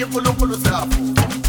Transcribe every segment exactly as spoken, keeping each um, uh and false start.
Ajikulunkulu safu.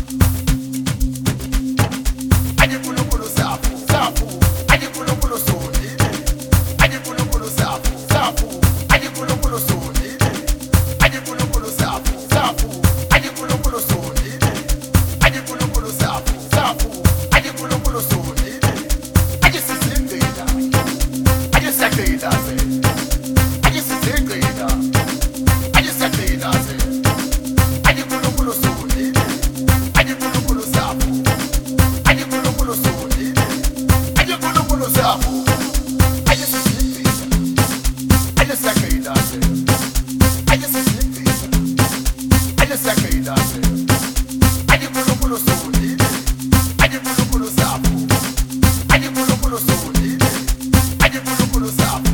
Ajikulunkulu safu. Safu. Ajikulunkulu suni. Ajikulunkulu safu. Safu. Ajikulunkulu suni. Ajikulunkulu safu. Safu. Ajikulunkulu suni. Ajikulunkulu safu. Safu. Ajikulunkulu suni. Ajisizingida. Ajisakida se. Ajisizingida. Ajisakida se. Ajikulunkulu suni. Ajikulunkulu safu. Ajikulunkulu suni. Ajikulunkulu safu. Ajisizingida. Ajisakida se. Ajisizingida. Ajisakida se. Ajikulunkulu suni. Ajikulunkulu safu. Ajikulunkulu suni. Ajikulunkulu safu.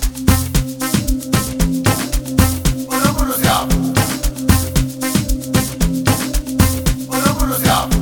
Kulukulu safu. Kulukulu safu.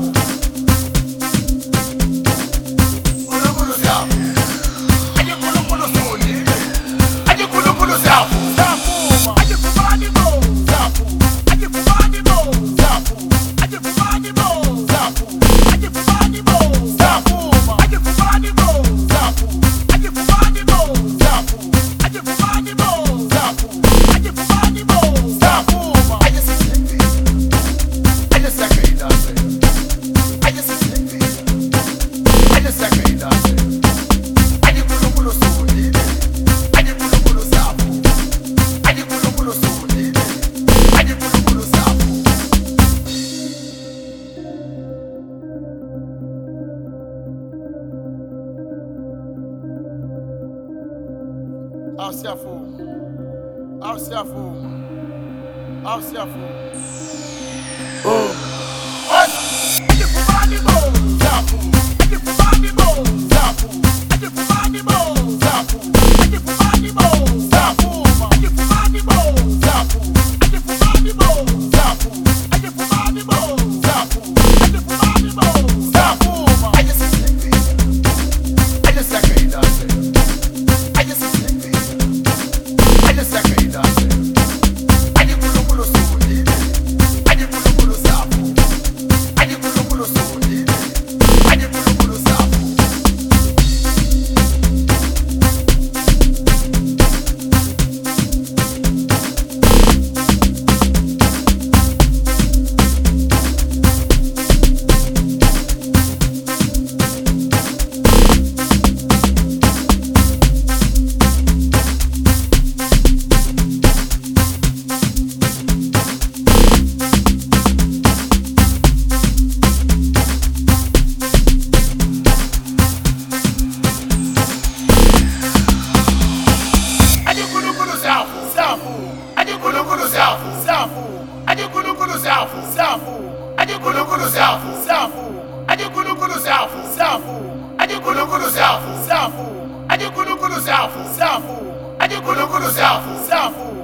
Kulukulu safu. Ajikulunkulu suni. Ajikulunkulu safu. Safu. Ajikufani bo. Safu. Ajikufani bo. Safu. Ajikufani bo. Safu. Ajikufani bo. Safu. Ajikufani bo. Safu. Ajikufani bo. Safu. Ajikufani bo. Safu. Ajikufani bo. Safu. Ajisizingida. Ajisakida se. Ajisizingida. Ajisakida se. Ajikulunkulu suni. Ajikulunkulu safu. Ajikulunkulu suni. Ajikulunkulu safu. Asiafu. Asiafu. Asiafu. Oh. Ajikufani bo. Safu. Ajikufani bo. Safu. Ajikufani bo. Safu. Ajikufani bo. Safu. Ajikufani bo. Safu. Ajikufani bo. Safu. Ajikufani bo. Safu. Ajikufani bo. Safu. Ajisizingida. Ajisakida se. Ajisizingida. Ajisakida se. Ajikulunkulu suni. Ajikulunkulu safu. Ajikulunkulu suni. Ajikulunkulu safu. Ajikulunkulu safu. Safu. Ajikulunkulu safu. Safu. Ajikulunkulu safu. Safu. Ajikulunkulu safu. Safu. Ajikulunkulu safu. Safu. Ajikulunkulu safu. Safu. Ajikulunkulu safu. Safu. Ajikulunkulu safu. Safu.